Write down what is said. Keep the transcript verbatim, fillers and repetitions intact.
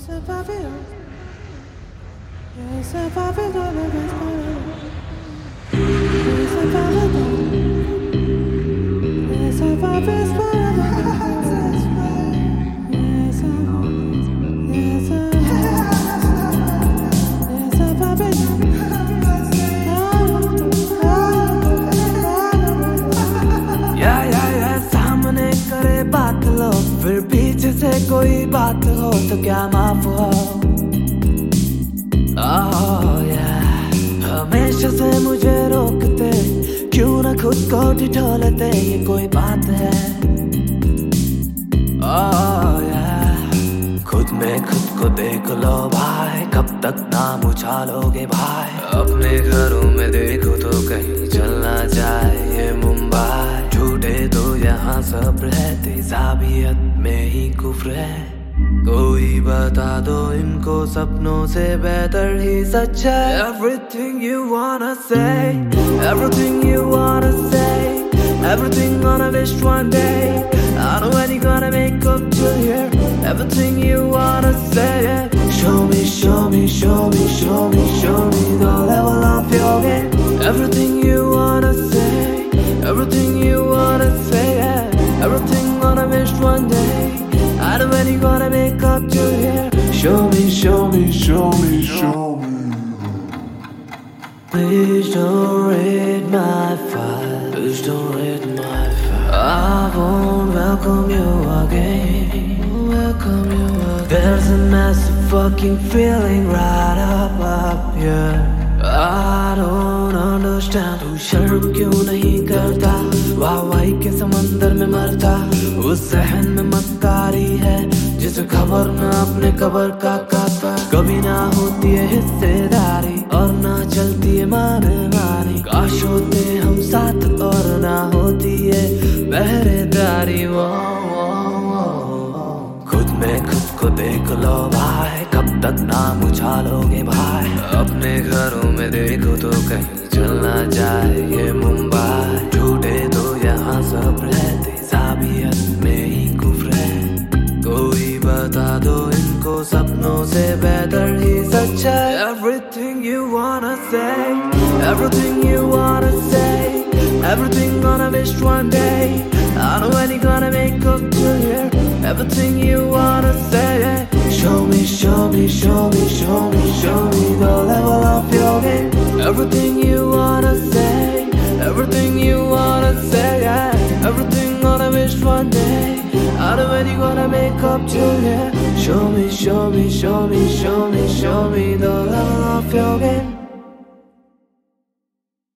बात लो फिर पीछे से कोई बात हो तो क्या माफ हो। oh, yeah. हमेशा से मुझे रोकते क्यों ना खुद को ठिठोलते ये कोई बात है। oh, yeah. खुद में खुद को देख लो भाई कब तक नाम उछालोगे भाई। अपने घरों में देखो तो कहीं चलना जाए ये मुंबई। झूठे तो यहाँ सब रहते साबियत में ही कुफ्र है। कोई बता दो इनको सपनों से बेहतर ही सच है। Everything you wanna say, everything you wanna say, everything gonna wish one day. I know when you gonna make up to here. Everything you wanna say, show me, show me, show me, show me, show me the level of your game. Everything you wanna say, everything you wanna say, everything gonna wish one day. I know when you gonna make up to here. Show me, show me, show me, show me. Please don't read my file. Please don't read my file. I won't welcome you again. Welcome you again. There's a massive fucking feeling right up up here. I don't understand. तू शर्म क्यों नहीं करता वाह वाही के समंदर में मरता। उस जहन में मक्कारी है जिसे खबर ना अपने कबर का काता। कभी ना होती है हिस्सेदारी और ना चलती है माने मानी। काश होते हम साथ और ना होती है पहरेदारी। वो खुद में खुद को देख लो भाई कब तक नाम उछालोगे भाई। अपने घरों में देखो तो कहीं चलना जाए ये मुंबई। झूठे तो यहाँ सब रहते साबियत में ही कुफ्र है। कोई बता दो इनको सपनों से बेहतर ही सच है। Everything you wanna say, everything you wanna say, everything gonna wish one day. I know when you gonna make up to here. Everything you wanna say, show me, show me, show me, show me, show me the level of your game. Everything you wanna say, everything you wanna say, everything gonna wish one day. I know when you gonna make up to here. Show me, show me, show me, show me, show me the level of your game.